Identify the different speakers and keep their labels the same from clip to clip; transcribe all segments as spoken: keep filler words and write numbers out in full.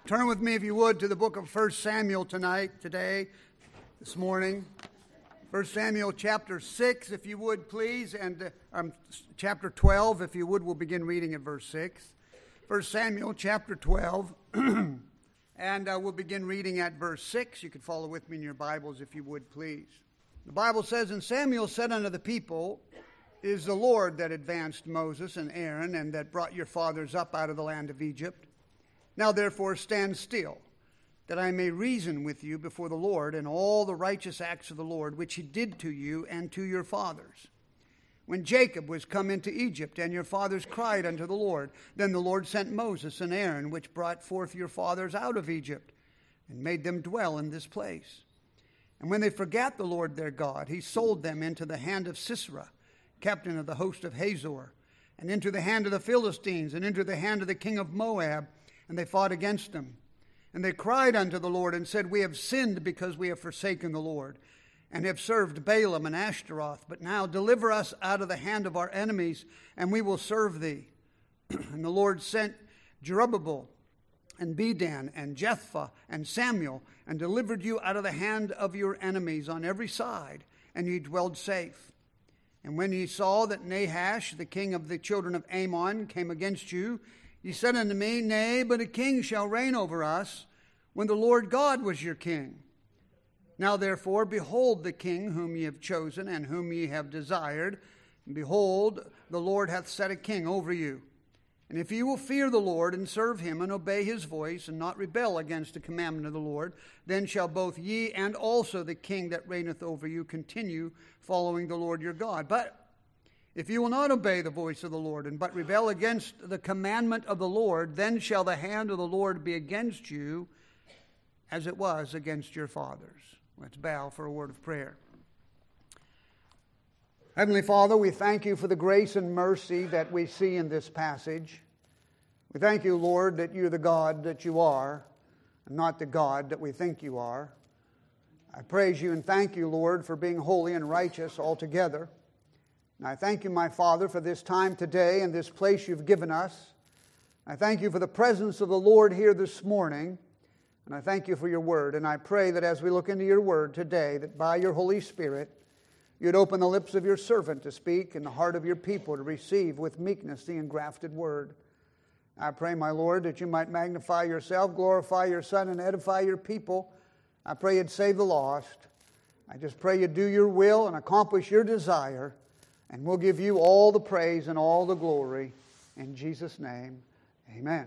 Speaker 1: Turn with me, if you would, to the book of First Samuel tonight, today, this morning. First Samuel chapter six, if you would, please, and uh, um, chapter twelve, if you would. We'll begin reading at verse six. First Samuel chapter twelve, and uh, we'll begin reading at verse six. You could follow with me in your Bibles, if you would, please. The Bible says, "And Samuel said unto the people, It is the Lord that advanced Moses and Aaron, and that brought your fathers up out of the land of Egypt. Now therefore stand still, that I may reason with you before the Lord in all the righteous acts of the Lord, which he did to you and to your fathers. When Jacob was come into Egypt, and your fathers cried unto the Lord, then the Lord sent Moses and Aaron, which brought forth your fathers out of Egypt, and made them dwell in this place. And when they forgat the Lord their God, he sold them into the hand of Sisera, captain of the host of Hazor, and into the hand of the Philistines, and into the hand of the king of Moab, and they fought against them. And they cried unto the Lord, and said, We have sinned because we have forsaken the Lord, and have served Balaam and Ashtaroth. But now deliver us out of the hand of our enemies, and we will serve thee. And the Lord sent Jerubbaal, and Bedan, and Jephthah, and Samuel, and delivered you out of the hand of your enemies on every side, and ye dwelled safe. And when ye saw that Nahash, the king of the children of Ammon, came against you, ye said unto me, Nay, but a king shall reign over us, when the Lord God was your king. Now therefore, behold the king whom ye have chosen, and whom ye have desired. And behold, the Lord hath set a king over you. And if ye will fear the Lord, and serve him, and obey his voice, and not rebel against the commandment of the Lord, then shall both ye and also the king that reigneth over you continue following the Lord your God. But if you will not obey the voice of the Lord, and but rebel against the commandment of the Lord, then shall the hand of the Lord be against you, as it was against your fathers." Let's bow for a word of prayer. Heavenly Father, we thank you for the grace and mercy that we see in this passage. We thank you, Lord, that you're the God that you are, and not the God that we think you are. I praise you and thank you, Lord, for being holy and righteous altogether. And I thank you, my Father, for this time today and this place you've given us. I thank you for the presence of the Lord here this morning. And I thank you for your word. And I pray that as we look into your word today, that by your Holy Spirit, you'd open the lips of your servant to speak and the heart of your people to receive with meekness the engrafted word. I pray, my Lord, that you might magnify yourself, glorify your Son, and edify your people. I pray you'd save the lost. I just pray you'd do your will and accomplish your desire. And we'll give you all the praise and all the glory. In Jesus' name, amen.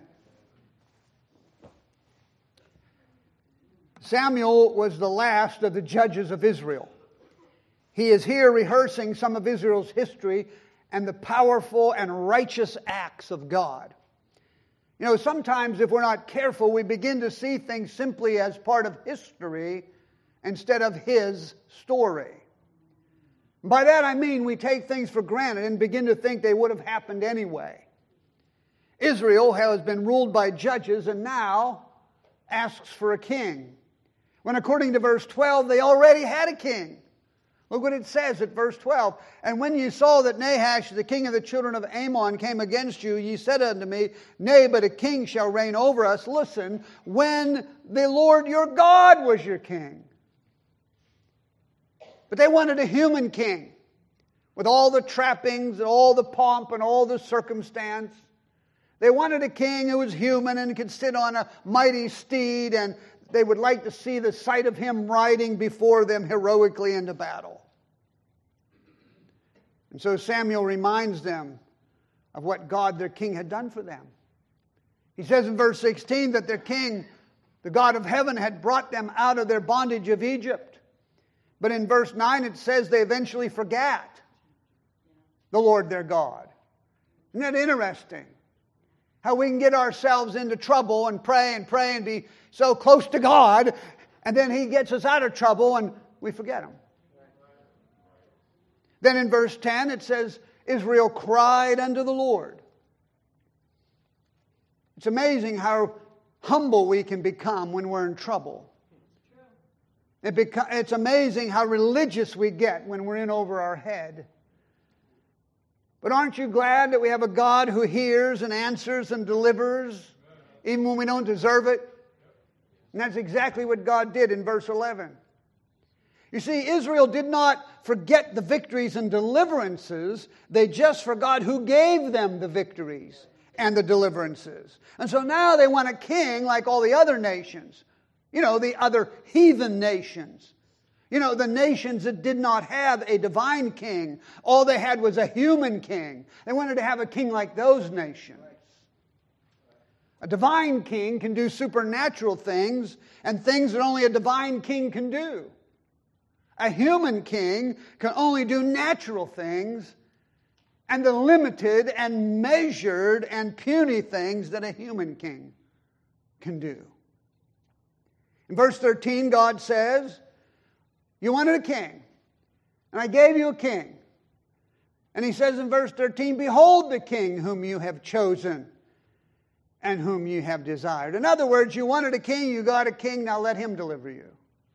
Speaker 1: Samuel was the last of the judges of Israel. He is here rehearsing some of Israel's history and the powerful and righteous acts of God. You know, sometimes if we're not careful, we begin to see things simply as part of history instead of His story. By that I mean we take things for granted and begin to think they would have happened anyway. Israel has been ruled by judges and now asks for a king. When according to verse twelve, they already had a king. Look what it says at verse twelve. "And when ye saw that Nahash, the king of the children of Ammon, came against you, ye said unto me, Nay, but a king shall reign over us. Listen, when the Lord your God was your king." But they wanted a human king with all the trappings and all the pomp and all the circumstance. They wanted a king who was human and could sit on a mighty steed, and they would like to see the sight of him riding before them heroically into battle. And so Samuel reminds them of what God, their king, had done for them. He says in verse sixteen that their king, the God of heaven, had brought them out of their bondage of Egypt. But in verse nine it says they eventually forgot the Lord their God. Isn't that interesting? How we can get ourselves into trouble and pray and pray and be so close to God, and then He gets us out of trouble and we forget Him. Then in verse ten it says, Israel cried unto the Lord. It's amazing how humble we can become when we're in trouble. It beca- it's amazing how religious we get when we're in over our head. But aren't you glad that we have a God who hears and answers and delivers, even when we don't deserve it? And that's exactly what God did in verse eleven. You see, Israel did not forget the victories and deliverances. They just forgot who gave them the victories and the deliverances. And so now they want a king like all the other nations. You know, the other heathen nations. You know, the nations that did not have a divine king. All they had was a human king. They wanted to have a king like those nations. A divine king can do supernatural things and things that only a divine king can do. A human king can only do natural things and the limited and measured and puny things that a human king can do. In verse thirteen, God says, you wanted a king, and I gave you a king. And he says in verse thirteen, behold the king whom you have chosen and whom you have desired. In other words, you wanted a king, you got a king, now let him deliver you.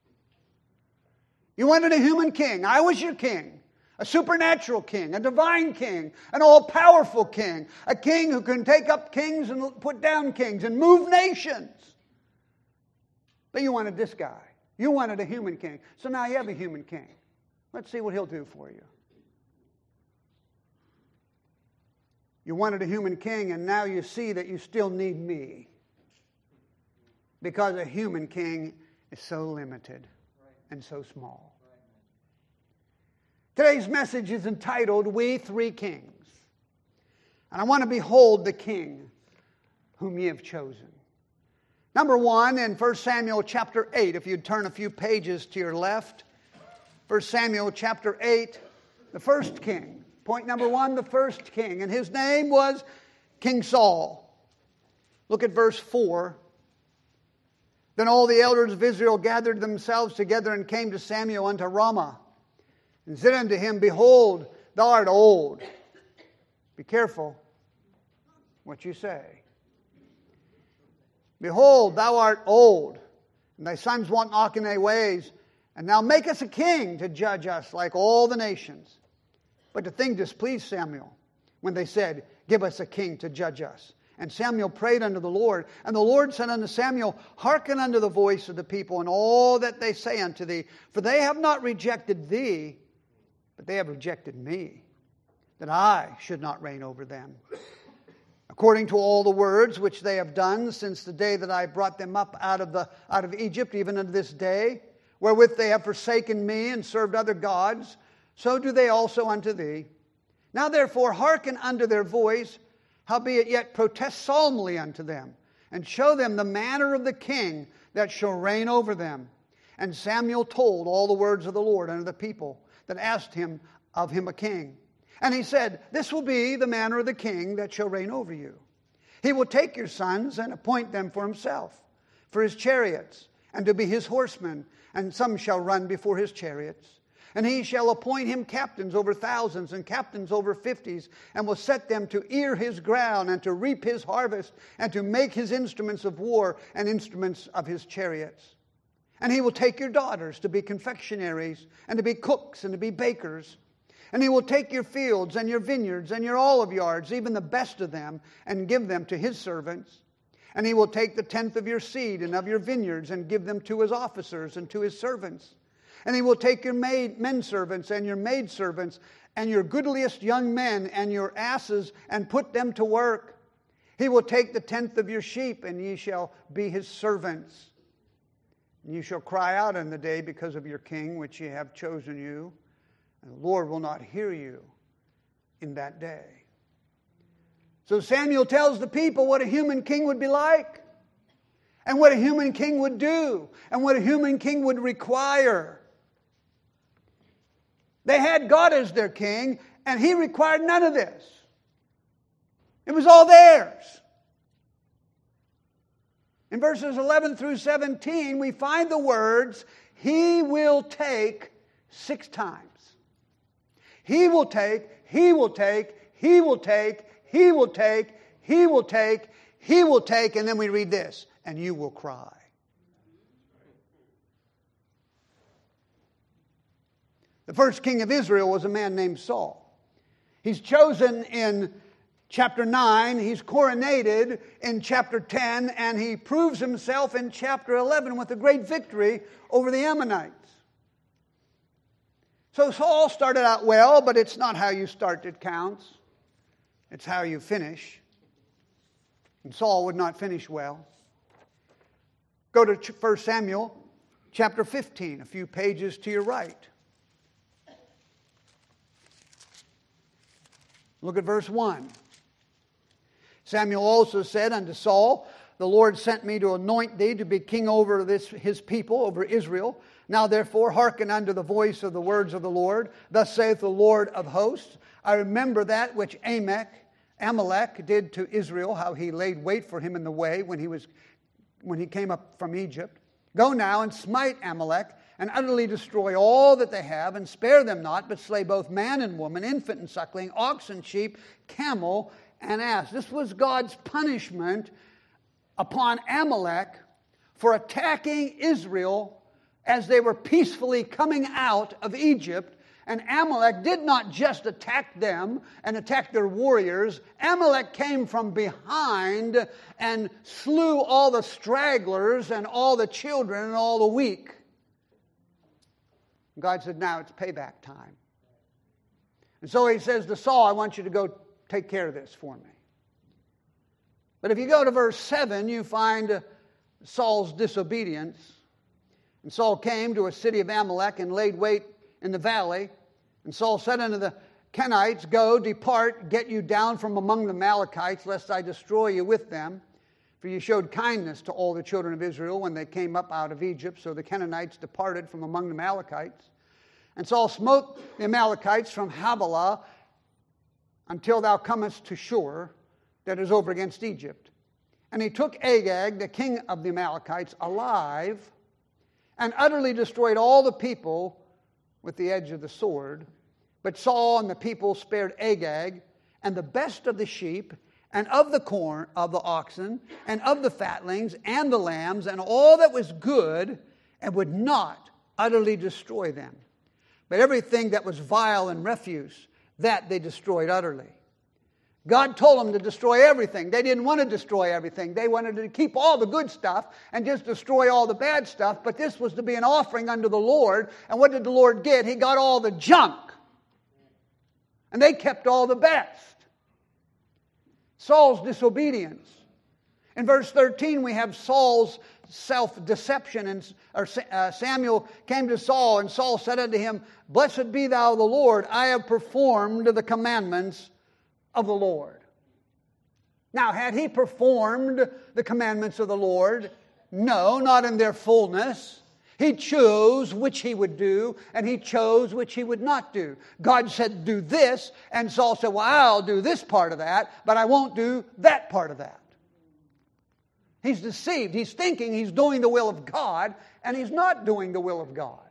Speaker 1: You wanted a human king. I was your king. A supernatural king, a divine king, an all-powerful king, a king who can take up kings and put down kings and move nations. But you wanted this guy. You wanted a human king. So now you have a human king. Let's see what he'll do for you. You wanted a human king, and now you see that you still need me. Because a human king is so limited and so small. Today's message is entitled, We Three Kings. And I want to behold the king whom ye have chosen. Number one, in First Samuel chapter eight, if you'd turn a few pages to your left. First Samuel chapter eight, the first king. Point number one, the first king. And his name was King Saul. Look at verse four. Then all the elders of Israel gathered themselves together and came to Samuel unto Ramah. And said unto him, behold, thou art old. Be careful what you say. Behold, thou art old, and thy sons want walk in thy ways, and now make us a king to judge us like all the nations. But the thing displeased Samuel when they said, give us a king to judge us. And Samuel prayed unto the Lord, and the Lord said unto Samuel, hearken unto the voice of the people and all that they say unto thee, for they have not rejected thee, but they have rejected me, that I should not reign over them. According to all the words which they have done since the day that I brought them up out of the out of Egypt, even unto this day, wherewith they have forsaken me and served other gods, so do they also unto thee. Now therefore hearken unto their voice, howbeit yet protest solemnly unto them, and show them the manner of the king that shall reign over them. And Samuel told all the words of the Lord unto the people that asked him of him a king. And he said, this will be the manner of the king that shall reign over you. He will take your sons and appoint them for himself, for his chariots, and to be his horsemen, and some shall run before his chariots. And he shall appoint him captains over thousands and captains over fifties, and will set them to ear his ground and to reap his harvest, and to make his instruments of war and instruments of his chariots. And he will take your daughters to be confectionaries, and to be cooks, and to be bakers. And he will take your fields, and your vineyards, and your olive yards, even the best of them, and give them to his servants. And he will take the tenth of your seed and of your vineyards, and give them to his officers and to his servants. And he will take your maid, men servants, and your maid servants, and your goodliest young men, and your asses, and put them to work. He will take the tenth of your sheep, and ye shall be his servants. And you shall cry out in the day because of your king, which ye have chosen you. And the Lord will not hear you in that day. So Samuel tells the people what a human king would be like, and what a human king would do, and what a human king would require. They had God as their king, and he required none of this. It was all theirs. In verses eleven through seventeen, we find the words, he will take six times. He will take, he will take, he will take, he will take, he will take, he will take, and then we read this, and you will cry. The first king of Israel was a man named Saul. He's chosen in chapter nine. He's coronated in chapter ten, and he proves himself in chapter eleven with a great victory over the Ammonites. So Saul started out well, but it's not how you start that counts. It's how you finish. And Saul would not finish well. Go to First Samuel chapter fifteen, a few pages to your right. Look at verse one. Samuel also said unto Saul, the Lord sent me to anoint thee to be king over this his people, over Israel. Now therefore hearken unto the voice of the words of the Lord. Thus saith the Lord of hosts, I remember that which Amalek, Amalek did to Israel, how he laid wait for him in the way when he was when he came up from Egypt. Go now and smite Amalek, and utterly destroy all that they have, and spare them not, but slay both man and woman, infant and suckling, ox and sheep, camel and ass. This was God's punishment upon Amalek for attacking Israel as they were peacefully coming out of Egypt. And Amalek did not just attack them and attack their warriors. Amalek came from behind and slew all the stragglers and all the children and all the weak. God said, now it's payback time. And so he says to Saul, I want you to go take care of this for me. But if you go to verse seven, you find Saul's disobedience. And Saul came to a city of Amalek and laid wait in the valley. And Saul said unto the Kenites, go, depart, get you down from among the Amalekites, lest I destroy you with them. For you showed kindness to all the children of Israel when they came up out of Egypt. So the Canaanites departed from among the Amalekites. And Saul smote the Amalekites from Havilah until thou comest to Shur, that is over against Egypt. And he took Agag, the king of the Amalekites, alive, and utterly destroyed all the people with the edge of the sword. But Saul and the people spared Agag, and the best of the sheep, and of the corn, of the oxen, and of the fatlings, and the lambs, and all that was good, and would not utterly destroy them. But everything that was vile and refuse, that they destroyed utterly. God told them to destroy everything. They didn't want to destroy everything. They wanted to keep all the good stuff and just destroy all the bad stuff. But this was to be an offering unto the Lord. And what did the Lord get? He got all the junk. And they kept all the best. Saul's disobedience. In verse thirteen, we have Saul's self-deception. And or, uh, Samuel came to Saul, and Saul said unto him, Blessed be thou the Lord, I have performed the commandments of the Lord. Now, had he performed the commandments of the Lord? No, not in their fullness. He chose which he would do, and he chose which he would not do. God said, do this, and Saul said, well, I'll do this part of that, but I won't do that part of that. He's deceived. He's thinking he's doing the will of God, and he's not doing the will of God.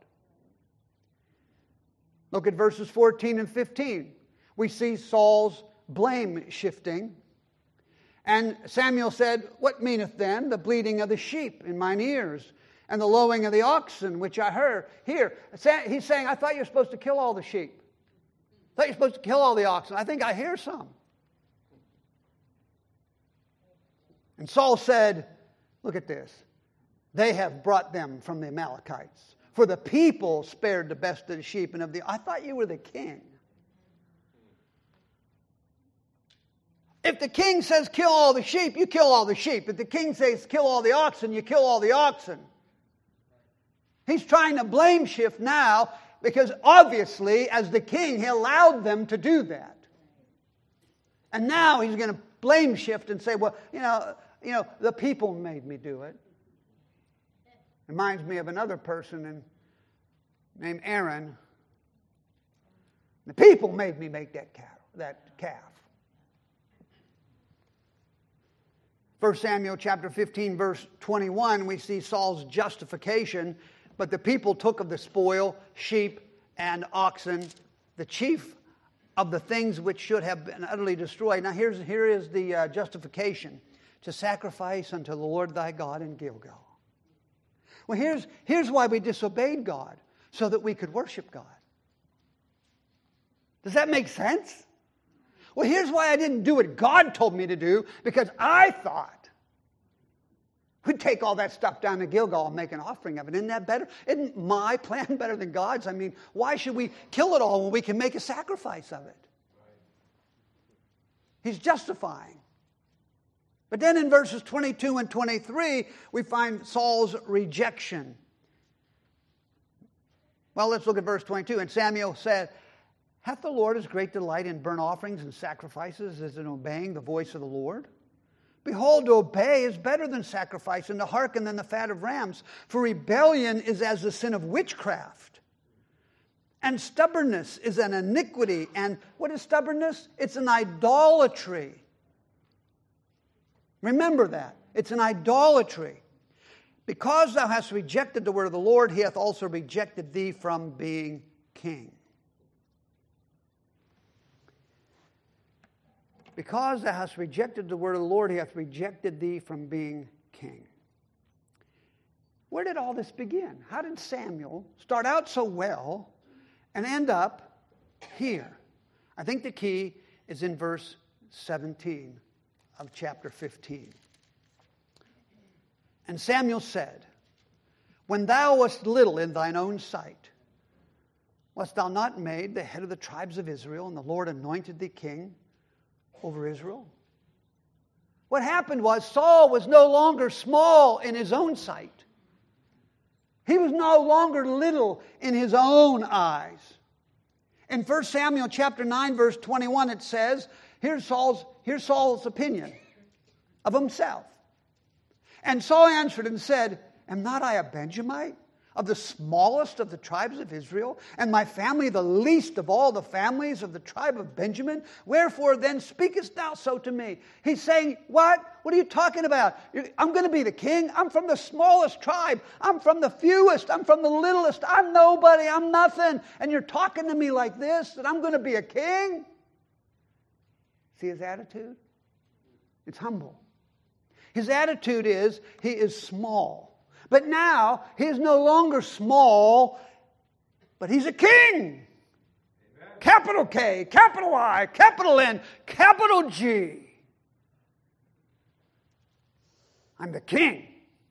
Speaker 1: Look at verses fourteen and fifteen. We see Saul's blame shifting. And Samuel said, What meaneth then the bleating of the sheep in mine ears, and the lowing of the oxen which I heard? Here, he's saying, I thought you were supposed to kill all the sheep. I thought you were supposed to kill all the oxen. I think I hear some. And Saul said, look at this. They have brought them from the Amalekites. For the people spared the best of the sheep and of the... I thought you were the king. If the king says kill all the sheep, you kill all the sheep. If the king says kill all the oxen, you kill all the oxen. He's trying to blame shift now because obviously as the king he allowed them to do that. And now he's going to blame shift and say, well, you know, you know, the people made me do it. Reminds me of another person in, named Aaron. The people made me make that calf. That calf. First Samuel chapter fifteen, verse twenty-one, we see Saul's justification. But the people took of the spoil, sheep and oxen, the chief of the things which should have been utterly destroyed. Now here's, here is the uh, justification. To sacrifice unto the Lord thy God in Gilgal. Well, here's, here's why we disobeyed God. So that we could worship God. Does that make sense? Well, here's why I didn't do what God told me to do, because I thought we'd take all that stuff down to Gilgal and make an offering of it. Isn't that better? Isn't my plan better than God's? I mean, why should we kill it all when we can make a sacrifice of it? He's justifying. But then in verses twenty-two and twenty-three, we find Saul's rejection. Well, let's look at verse twenty-two. And Samuel said, hath the Lord as great delight in burnt offerings and sacrifices as in obeying the voice of the Lord? Behold, to obey is better than sacrifice, and to hearken than the fat of rams. For rebellion is as the sin of witchcraft, and stubbornness is an iniquity. And what is stubbornness? It's an idolatry. Remember that. It's an idolatry. Because thou hast rejected the word of the Lord, he hath also rejected thee from being king. Because thou hast rejected the word of the Lord, he hath rejected thee from being king. Where did all this begin? How did Samuel start out so well and end up here? I think the key is in verse seventeen of chapter fifteen. And Samuel said, when thou wast little in thine own sight, wast thou not made the head of the tribes of Israel, and the Lord anointed thee king over Israel? What happened was Saul was no longer small in his own sight. He was no longer little in his own eyes. In First Samuel chapter nine, verse twenty-one, it says, here's Saul's, here's Saul's opinion of himself. And Saul answered and said, am not I a Benjamite, of the smallest of the tribes of Israel, and my family the least of all the families of the tribe of Benjamin? Wherefore then speakest thou so to me? He's saying, what? What are you talking about? I'm going to be the king. I'm from the smallest tribe. I'm from the fewest. I'm from the littlest. I'm nobody. I'm nothing. And you're talking to me like this, that I'm going to be a king? See his attitude? It's humble. His attitude is, he is small. But now, he is no longer small, but he's a king. Amen. Capital K, capital I, capital N, capital G. I'm the king.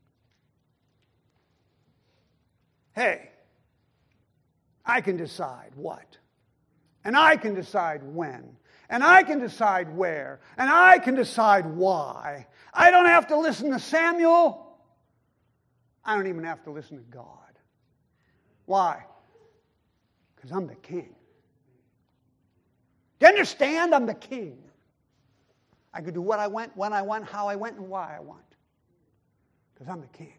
Speaker 1: Hey, I can decide what. And I can decide when. And I can decide where. And I can decide why. I don't have to listen to Samuel. I don't even have to listen to God. Why? Because I'm the king. Do you understand? I'm the king. I can do what I want, when I want, how I want, and why I want. Because I'm the king.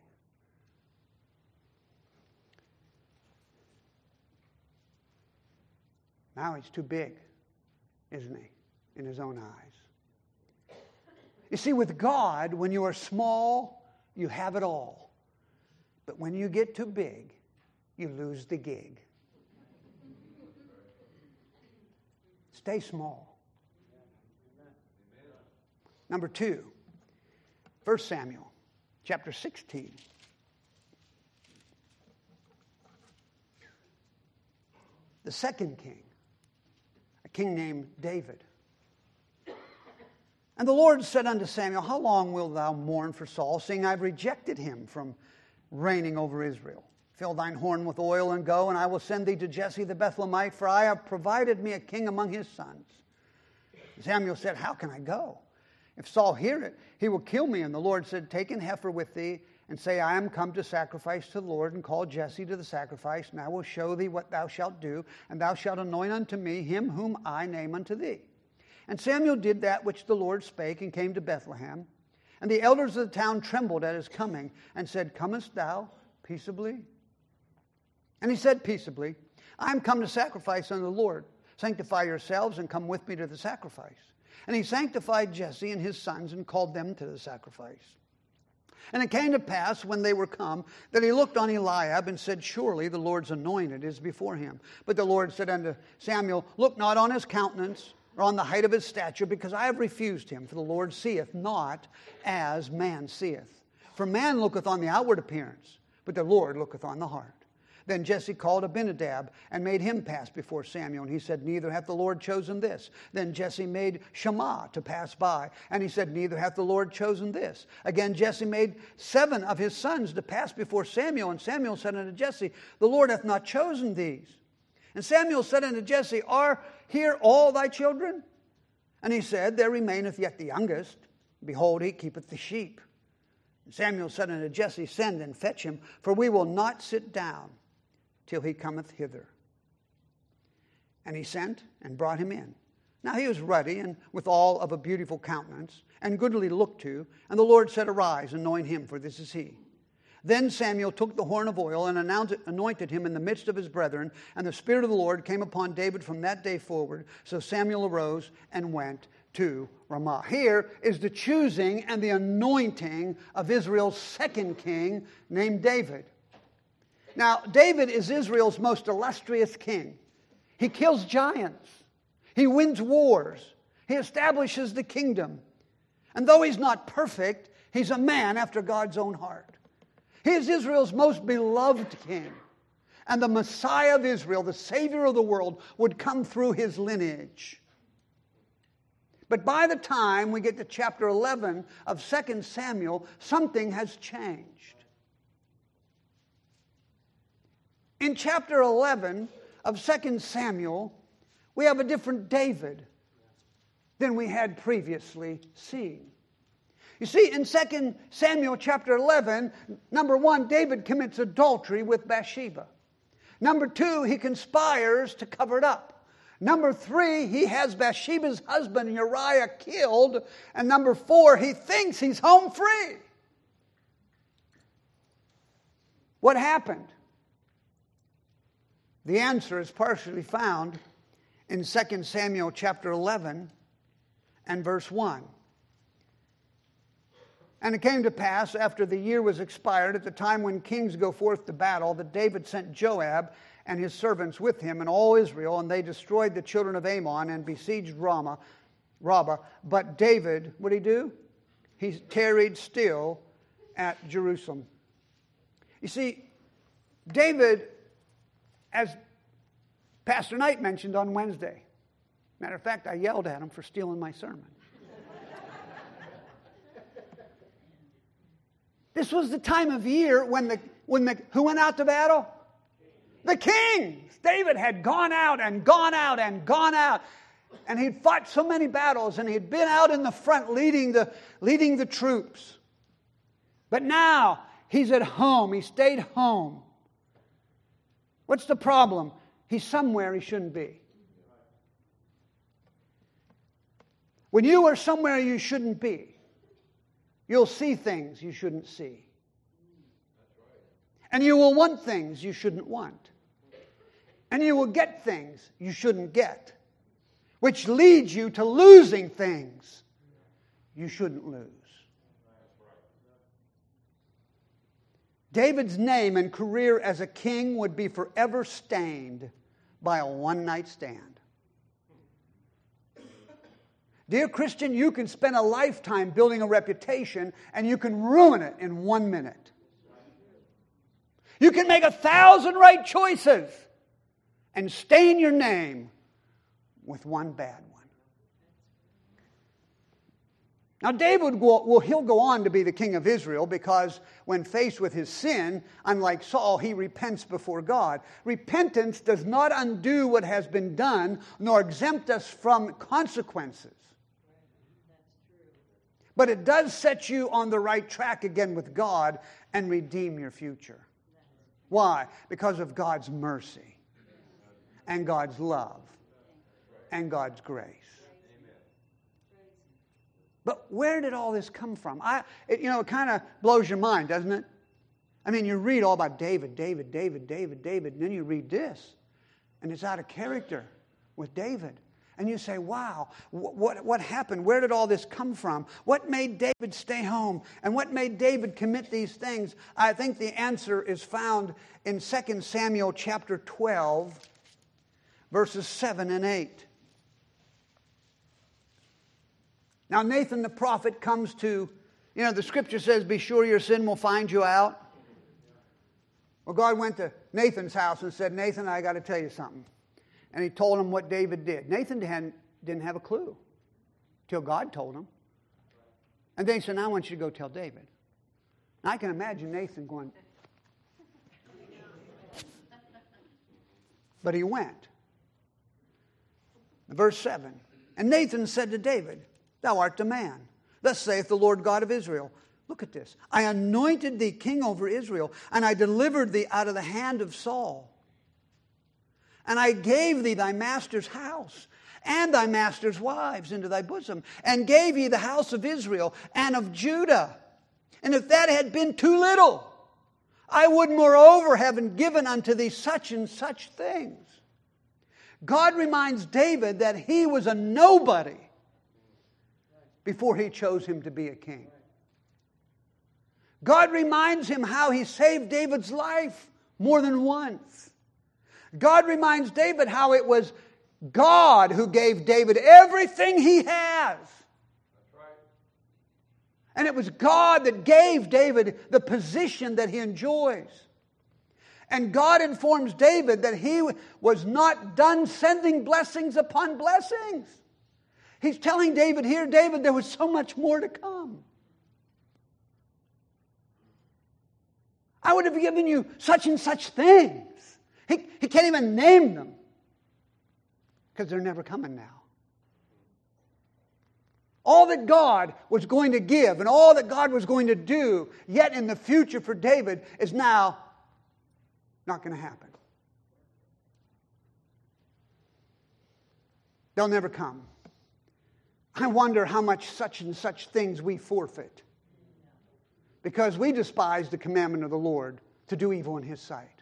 Speaker 1: Now he's too big, isn't he, in his own eyes. You see, with God, when you are small, you have it all. But when you get too big, you lose the gig. Stay small. Number two, First Samuel chapter sixteen. The second king, a king named David. And the Lord said unto Samuel, how long wilt thou mourn for Saul, seeing I've rejected him from reigning over Israel? Fill thine horn with oil and go, and I will send thee to Jesse the Bethlehemite, for I have provided me a king among his sons. Samuel said, how can I go? If Saul hear it, he will kill me. And the Lord said, take an heifer with thee, and say, I am come to sacrifice to the Lord, and call Jesse to the sacrifice, and I will show thee what thou shalt do, and thou shalt anoint unto me him whom I name unto thee. And Samuel did that which the Lord spake, and came to Bethlehem. And the elders of the town trembled at his coming, and said, comest thou peaceably? And he said peaceably, I am come to sacrifice unto the Lord. Sanctify yourselves, and come with me to the sacrifice. And he sanctified Jesse and his sons, and called them to the sacrifice. And it came to pass, when they were come, that he looked on Eliab, and said, surely the Lord's anointed is before him. But the Lord said unto Samuel, look not on his countenance, or on the height of his stature, because I have refused him. For the Lord seeth not as man seeth. For man looketh on the outward appearance, but the Lord looketh on the heart. Then Jesse called Abinadab and made him pass before Samuel. And he said, neither hath the Lord chosen this. Then Jesse made Shammah to pass by. And he said, neither hath the Lord chosen this. Again Jesse made seven of his sons to pass before Samuel. And Samuel said unto Jesse, the Lord hath not chosen these. And Samuel said unto Jesse, are here all thy children? And he said, there remaineth yet the youngest. Behold, he keepeth the sheep. And Samuel said unto Jesse, send and fetch him, for we will not sit down till he cometh hither. And he sent and brought him in. Now he was ruddy and withal of a beautiful countenance, and goodly looked to. And the Lord said, arise, anoint him, for this is he. Then Samuel took the horn of oil and anointed him in the midst of his brethren. And the Spirit of the Lord came upon David from that day forward. So Samuel arose and went to Ramah. Here is the choosing and the anointing of Israel's second king named David. Now, David is Israel's most illustrious king. He kills giants. He wins wars. He establishes the kingdom. And though he's not perfect, he's a man after God's own heart. He is Israel's most beloved king. And the Messiah of Israel, the Savior of the world, would come through his lineage. But by the time we get to chapter eleven of Second Samuel, something has changed. In chapter eleven of Second Samuel, we have a different David than we had previously seen. You see, in Second Samuel chapter eleven, number one, David commits adultery with Bathsheba. Number two, he conspires to cover it up. Number three, he has Bathsheba's husband Uriah killed. And number four, he thinks he's home free. What happened? The answer is partially found in Second Samuel chapter eleven and verse one. And it came to pass, after the year was expired, at the time when kings go forth to battle, that David sent Joab and his servants with him and all Israel, and they destroyed the children of Ammon and besieged Ramah, Rabbah. But David, what did he do? He tarried still at Jerusalem. You see, David, as Pastor Knight mentioned on Wednesday, matter of fact, I yelled at him for stealing my sermon. This was the time of year when the, when the, who went out to battle? The kings. David had gone out and gone out and gone out. And he'd fought so many battles and he'd been out in the front leading the, leading the troops. But now he's at home. He stayed home. What's the problem? He's somewhere he shouldn't be. When you are somewhere you shouldn't be, you'll see things you shouldn't see. And you will want things you shouldn't want. And you will get things you shouldn't get. Which leads you to losing things you shouldn't lose. David's name and career as a king would be forever stained by a one-night stand. Dear Christian, you can spend a lifetime building a reputation and you can ruin it in one minute. You can make a thousand right choices and stain your name with one bad one. Now David will, will he'll go on to be the king of Israel because when faced with his sin, unlike Saul, he repents before God. Repentance does not undo what has been done nor exempt us from consequences. But it does set you on the right track again with God and redeem your future. Why? Because of God's mercy and God's love and God's grace. But where did all this come from? I, it, you know, it kind of blows your mind, doesn't it? I mean, you read all about David, David, David, David, David, and then you read this, and it's out of character with David. And you say, wow, what, what happened? Where did all this come from? What made David stay home? And what made David commit these things? I think the answer is found in Second Samuel chapter twelve, verses seven and eight. Now Nathan the prophet comes to, you know, the scripture says, be sure your sin will find you out. Well, God went to Nathan's house and said, Nathan, I got to tell you something. And he told him what David did. Nathan hadn't, didn't have a clue till God told him. And then he said, now I want you to go tell David. Now I can imagine Nathan going. But he went. Verse seven. And Nathan said to David, thou art the man. Thus saith the Lord God of Israel. Look at this. I anointed thee king over Israel, and I delivered thee out of the hand of Saul. And I gave thee thy master's house, and thy master's wives into thy bosom, and gave thee the house of Israel and of Judah. And if that had been too little, I would moreover have given unto thee such and such things. God reminds David that he was a nobody before he chose him to be a king. God reminds him how he saved David's life more than once. God reminds David how it was God who gave David everything he has. That's right. And it was God that gave David the position that he enjoys. And God informs David that he was not done sending blessings upon blessings. He's telling David here, David, there was so much more to come. I would have given you such and such things. He, he can't even name them because they're never coming now. All that God was going to give and all that God was going to do yet in the future for David is now not going to happen. They'll never come. I wonder how much such and such things we forfeit because we despise the commandment of the Lord to do evil in His sight.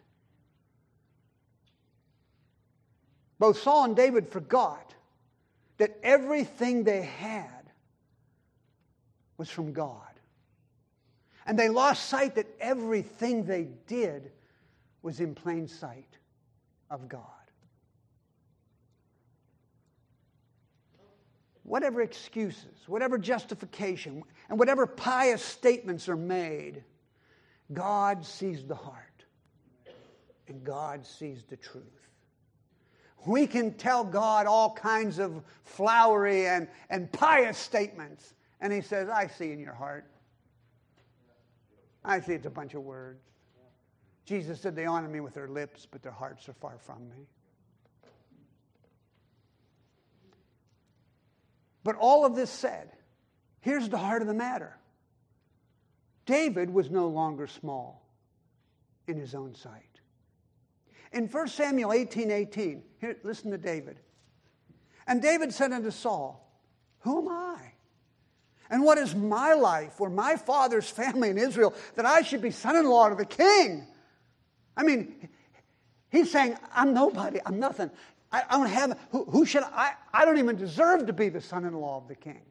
Speaker 1: Both Saul and David forgot that everything they had was from God. And they lost sight that everything they did was in plain sight of God. Whatever excuses, whatever justification, and whatever pious statements are made, God sees the heart. And God sees the truth. We can tell God all kinds of flowery and, and pious statements. And He says, I see in your heart. I see it's a bunch of words. Jesus said they honor me with their lips, but their hearts are far from me. But all of this said, here's the heart of the matter. David was no longer small in his own sight. In First Samuel eighteen eighteen, here, listen to David. And David said unto Saul, who am I? And what is my life or my father's family in Israel that I should be son-in-law to the king? I mean, he's saying, I'm nobody, I'm nothing. I, I don't have, who, who should I, I don't even deserve to be the son-in-law of the king.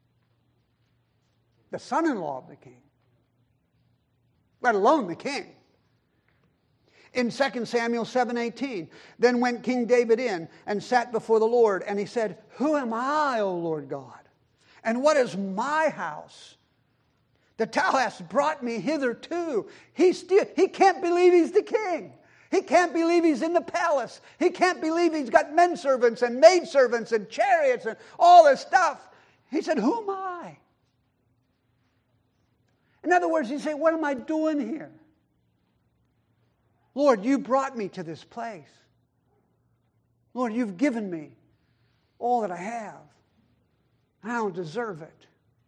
Speaker 1: The son-in-law of the king. Let alone the king. In Second Samuel seven eighteen, then went King David in and sat before the Lord, and he said, who am I, O Lord God? And what is my house that thou hast brought me hitherto? He still, he can't believe he's the king. He can't believe he's in the palace. He can't believe he's got men servants and maid servants and chariots and all this stuff. He said, who am I? In other words, he said, what am I doing here? Lord, you brought me to this place. Lord, you've given me all that I have. I don't deserve it.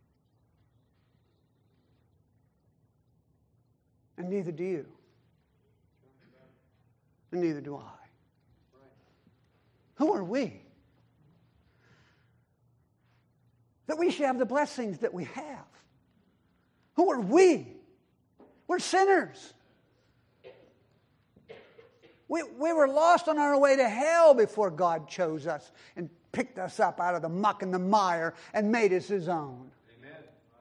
Speaker 1: And neither do you. And neither do I. Who are we? That we should have the blessings that we have. Who are we? We're sinners. We, we were lost on our way to hell before God chose us and picked us up out of the muck and the mire and made us His own. Amen.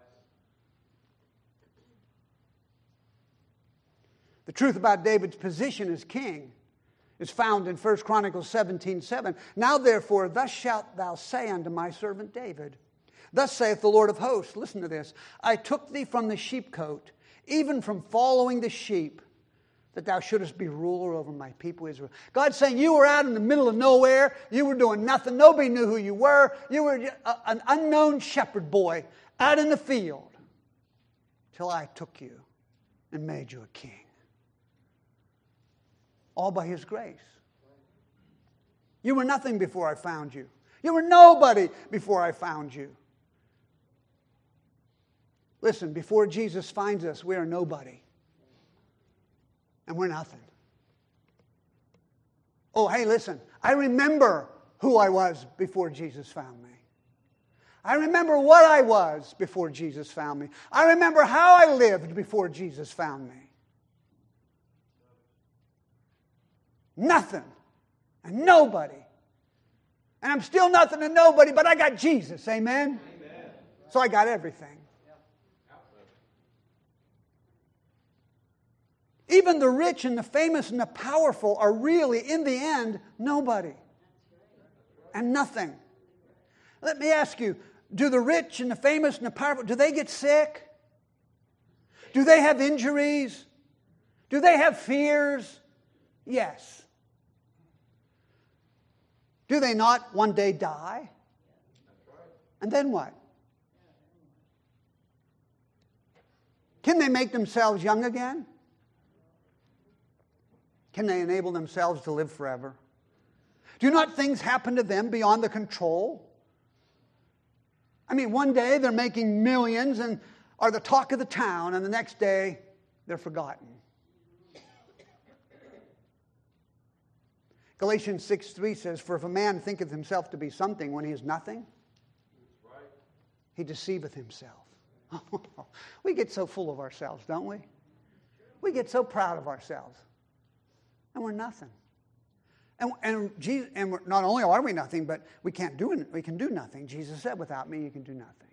Speaker 1: The truth about David's position as king is found in First Chronicles seventeen seven. Now therefore, thus shalt thou say unto my servant David, thus saith the Lord of hosts, listen to this, I took thee from the sheepcote, even from following the sheep, that thou shouldest be ruler over my people Israel. God's saying you were out in the middle of nowhere. You were doing nothing. Nobody knew who you were. You were a, an unknown shepherd boy out in the field till I took you and made you a king. All by His grace. You were nothing before I found you. You were nobody before I found you. Listen, before Jesus finds us, we are nobody. And we're nothing. Oh, hey, listen. I remember who I was before Jesus found me. I remember what I was before Jesus found me. I remember how I lived before Jesus found me. Nothing and nobody. And I'm still nothing and nobody, but I got Jesus. Amen? Amen. So I got everything. Even the rich and the famous and the powerful are really, in the end, nobody. And nothing. Let me ask you, do the rich and the famous and the powerful, do they get sick? Do they have injuries? Do they have fears? Yes. Do they not one day die? And then what? Can they make themselves young again? Can they enable themselves to live forever? Do not things happen to them beyond the control? I mean, one day they're making millions and are the talk of the town, and the next day they're forgotten. Galatians six three says, for if a man thinketh himself to be something when he is nothing, he deceiveth himself. We get so full of ourselves, don't we? We get so proud of ourselves. And we're nothing. And, and, Jesus, and we're, not only are we nothing, but we can't do it. We can do nothing. Jesus said, without me, you can do nothing.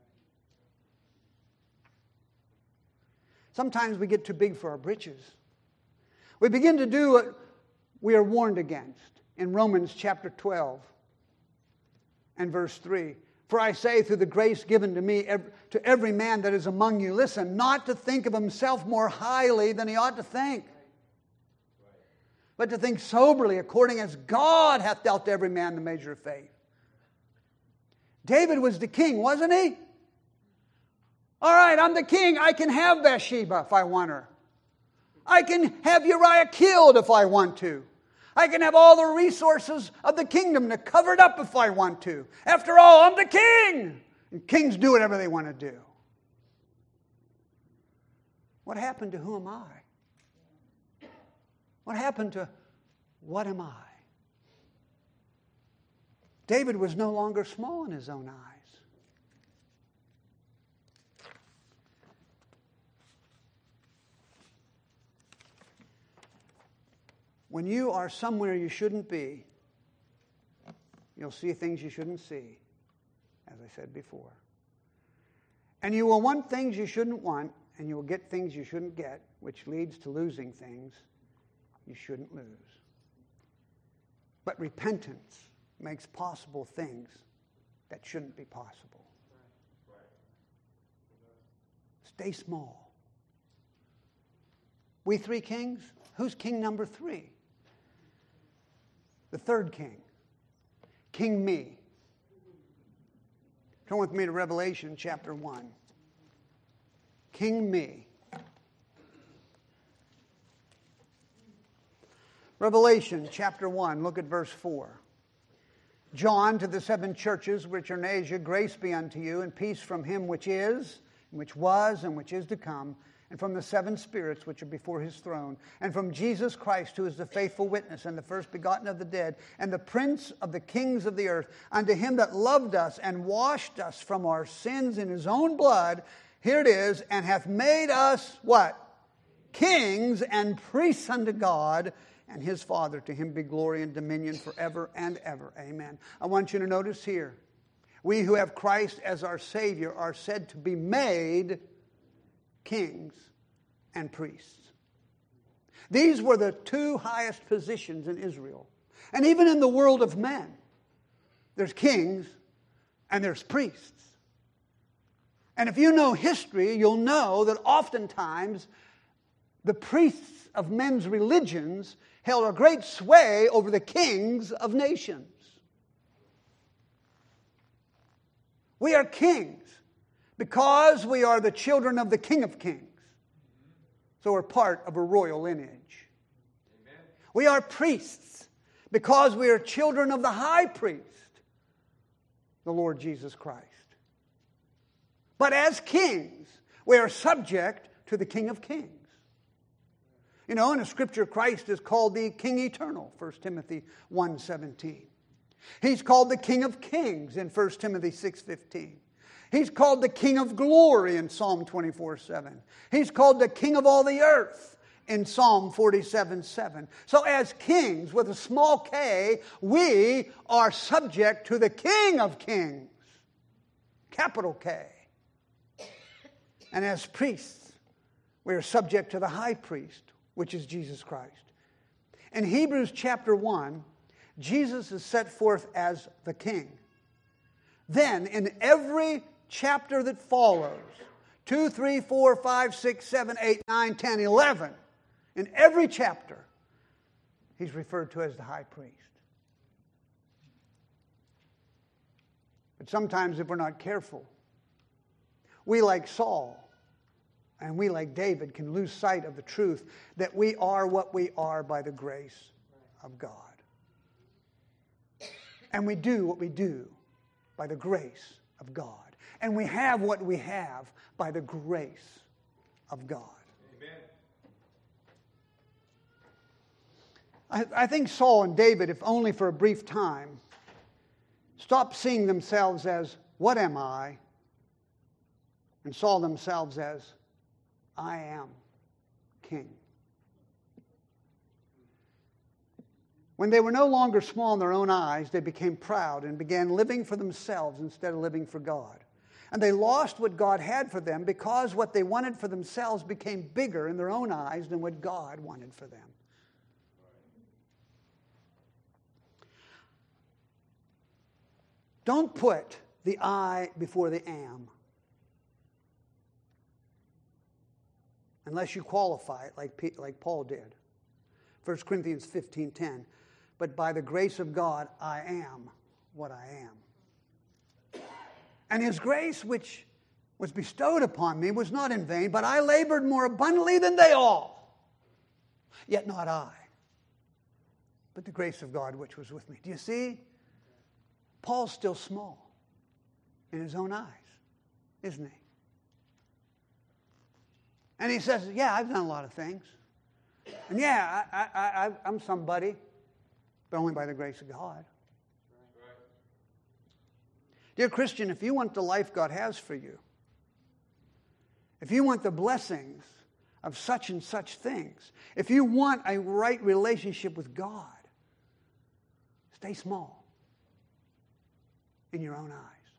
Speaker 1: Sometimes we get too big for our britches. We begin to do what we are warned against in Romans chapter twelve and verse three. For I say, through the grace given to me, to every man that is among you, listen, not to think of himself more highly than he ought to think, but to think soberly, according as God hath dealt to every man the measure of faith. David was the king, wasn't he? All right, I'm the king. I can have Bathsheba if I want her. I can have Uriah killed if I want to. I can have all the resources of the kingdom to cover it up if I want to. After all, I'm the king. And kings do whatever they want to do. What happened to who am I? What happened to what am I? David was no longer small in his own eyes. When you are somewhere you shouldn't be, you'll see things you shouldn't see, as I said before. And you will want things you shouldn't want, and you will get things you shouldn't get, which leads to losing things you shouldn't lose. But repentance makes possible things that shouldn't be possible. Stay small. We three kings? Who's king number three? The third king. King me. Turn with me to Revelation chapter one. King me. Revelation chapter one, look at verse four. John, to the seven churches which are in Asia, grace be unto you, and peace from him which is, and which was, and which is to come, and from the seven spirits which are before his throne, and from Jesus Christ, who is the faithful witness, and the first begotten of the dead, and the prince of the kings of the earth, unto him that loved us, and washed us from our sins in his own blood, here it is, and hath made us, what? Kings and priests unto God, and his Father. To him be glory and dominion forever and ever. Amen. I want you to notice here, we who have Christ as our Savior are said to be made kings and priests. These were the two highest positions in Israel. And even in the world of men, there's kings and there's priests. And if you know history, you'll know that oftentimes the priests of men's religions held a great sway over the kings of nations. We are kings because we are the children of the King of Kings. So we're part of a royal lineage. Amen. We are priests because we are children of the high priest, the Lord Jesus Christ. But as kings, we are subject to the King of Kings. You know, in the Scripture, Christ is called the King Eternal, First Timothy one seventeen. He's called the King of Kings in First Timothy six fifteen. He's called the King of Glory in Psalm twenty-four seven. He's called the King of all the earth in Psalm forty-seven seven. So as kings with a small k, we are subject to the King of Kings, capital K. And as priests, we are subject to the high priest, which is Jesus Christ. In Hebrews chapter one, Jesus is set forth as the King. Then, in every chapter that follows, two, three, four, five, six, seven, eight, nine, ten, eleven, in every chapter, he's referred to as the high priest. But sometimes if we're not careful, we, like Saul, and we, like David, can lose sight of the truth that we are what we are by the grace of God. And we do what we do by the grace of God. And we have what we have by the grace of God. Amen. I, I think Saul and David, if only for a brief time, stopped seeing themselves as, what am I? And saw themselves as, I am king. When they were no longer small in their own eyes, they became proud and began living for themselves instead of living for God. And they lost what God had for them because what they wanted for themselves became bigger in their own eyes than what God wanted for them. Don't put the I before the am. Unless you qualify it like, like Paul did. First Corinthians fifteen ten. But by the grace of God, I am what I am. And his grace, which was bestowed upon me, was not in vain, but I labored more abundantly than they all. Yet not I, but the grace of God which was with me. Do you see? Paul's still small in his own eyes, isn't he? And he says, yeah, I've done a lot of things. And yeah, I, I, I, I'm somebody, but only by the grace of God. Right. Dear Christian, if you want the life God has for you, if you want the blessings of such and such things, if you want a right relationship with God, stay small in your own eyes.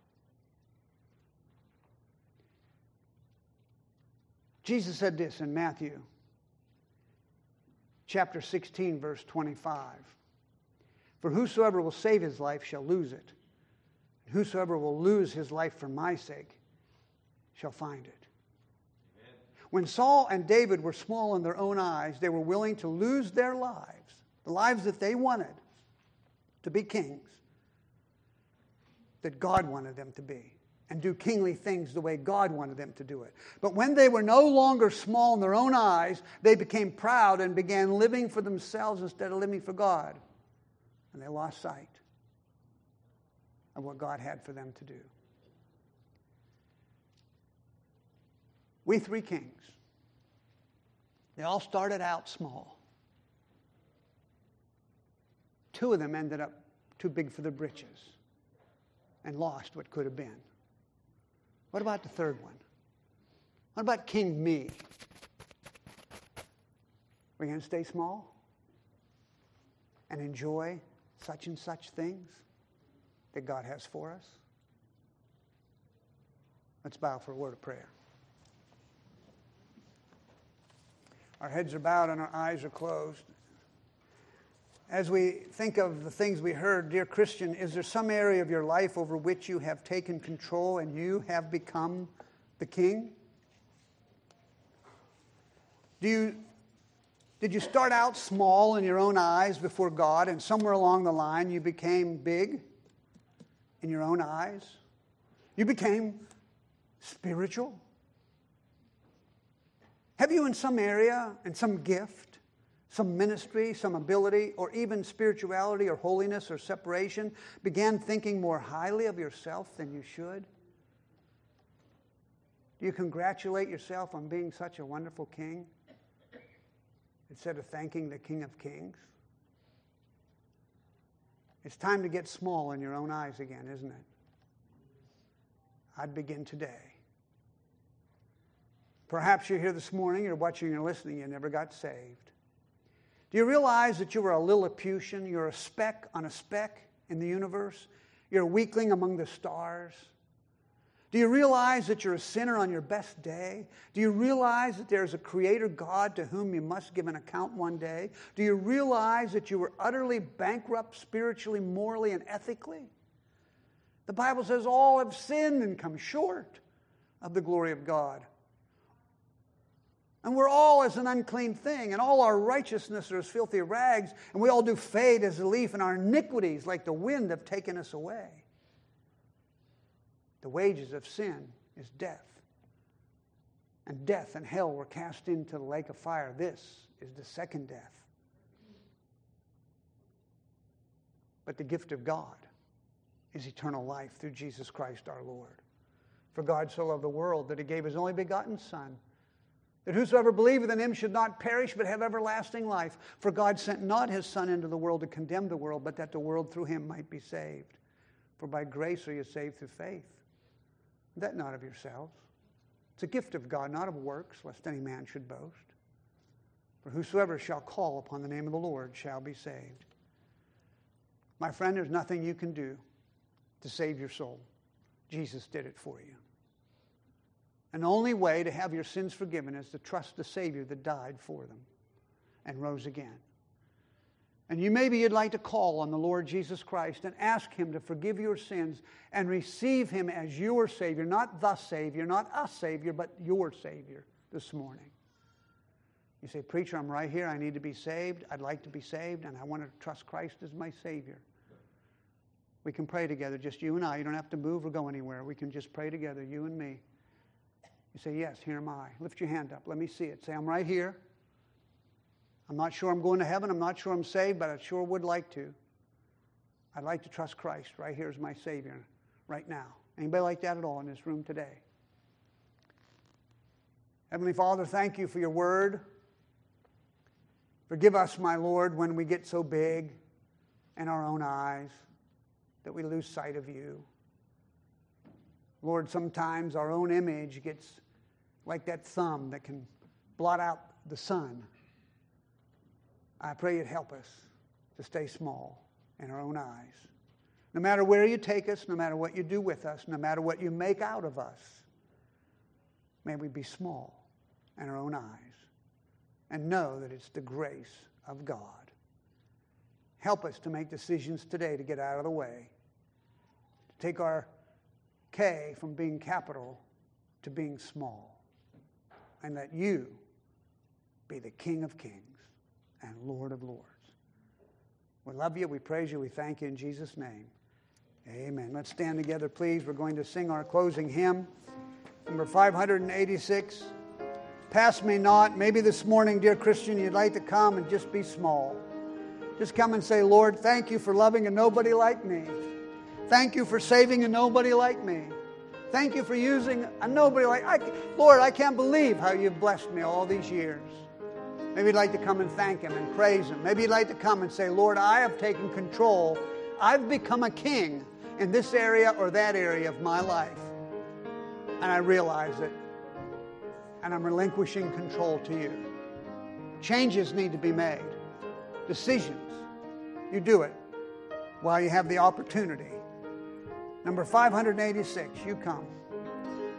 Speaker 1: Jesus said this in Matthew chapter sixteen, verse twenty-five. For whosoever will save his life shall lose it. And whosoever will lose his life for my sake shall find it. Amen. When Saul and David were small in their own eyes, they were willing to lose their lives, the lives that they wanted to be kings, that God wanted them to be, and do kingly things the way God wanted them to do it. But when they were no longer small in their own eyes, they became proud and began living for themselves instead of living for God. And they lost sight of what God had for them to do. We three kings, they all started out small. Two of them ended up too big for their britches and lost what could have been. What about the third one? What about King Me? We're going to stay small and enjoy such and such things that God has for us? Let's bow for a word of prayer. Our heads are bowed and our eyes are closed. As we think of the things we heard, dear Christian, is there some area of your life over which you have taken control and you have become the king? Do you Did you start out small in your own eyes before God, and somewhere along the line you became big in your own eyes? You became spiritual? Have you in some area, in some gift, some ministry, some ability, or even spirituality or holiness or separation, began thinking more highly of yourself than you should? Do you congratulate yourself on being such a wonderful king instead of thanking the King of Kings? It's time to get small in your own eyes again, isn't it? I'd begin today. Perhaps you're here this morning, you're watching, you're listening, you never got saved. Do you realize that you were a Lilliputian? You're a speck on a speck in the universe? You're a weakling among the stars? Do you realize that you're a sinner on your best day? Do you realize that there's a creator God to whom you must give an account one day? Do you realize that you were utterly bankrupt spiritually, morally, and ethically? The Bible says all have sinned and come short of the glory of God. And we're all as an unclean thing, and all our righteousness are as filthy rags, and we all do fade as a leaf, and our iniquities, like the wind, have taken us away. The wages of sin is death. And death and hell were cast into the lake of fire. This is the second death. But the gift of God is eternal life through Jesus Christ our Lord. For God so loved the world that he gave his only begotten Son, that whosoever believeth in him should not perish but have everlasting life. For God sent not his Son into the world to condemn the world, but that the world through him might be saved. For by grace are you saved through faith. That not of yourselves. It's a gift of God, not of works, lest any man should boast. For whosoever shall call upon the name of the Lord shall be saved. My friend, there's nothing you can do to save your soul. Jesus did it for you. And the only way to have your sins forgiven is to trust the Savior that died for them and rose again. And you maybe you'd like to call on the Lord Jesus Christ and ask him to forgive your sins and receive him as your Savior, not the Savior, not a Savior, but your Savior this morning. You say, preacher, I'm right here. I need to be saved. I'd like to be saved, and I want to trust Christ as my Savior. We can pray together, just you and I. You don't have to move or go anywhere. We can just pray together, you and me. You say, yes, here am I. Lift your hand up. Let me see it. Say, I'm right here. I'm not sure I'm going to heaven. I'm not sure I'm saved, but I sure would like to. I'd like to trust Christ right here as my Savior right now. Anybody like that at all in this room today? Heavenly Father, thank you for your word. Forgive us, my Lord, when we get so big in our own eyes that we lose sight of you. Lord, sometimes our own image gets like that thumb that can blot out the sun. I pray you'd help us to stay small in our own eyes. No matter where you take us, no matter what you do with us, no matter what you make out of us, may we be small in our own eyes and know that it's the grace of God. Help us to make decisions today to get out of the way, to take our K from being capital to being small, and let you be the King of Kings and Lord of Lords. We love you, we praise you, we thank you in Jesus' name. Amen. Let's stand together, please. We're going to sing our closing hymn, number five eighty-six. Pass me not. Maybe this morning, dear Christian, you'd like to come and just be small. Just come and say, Lord, thank you for loving a nobody like me. Thank you for saving a nobody like me. Thank you for using a nobody like I. Lord, I can't believe how you've blessed me all these years. Maybe you'd like to come and thank him and praise him. Maybe you'd like to come and say, Lord, I have taken control. I've become a king in this area or that area of my life. And I realize it. And I'm relinquishing control to you. Changes need to be made. Decisions. You do it while you have the opportunity. Number five eighty-six, you come.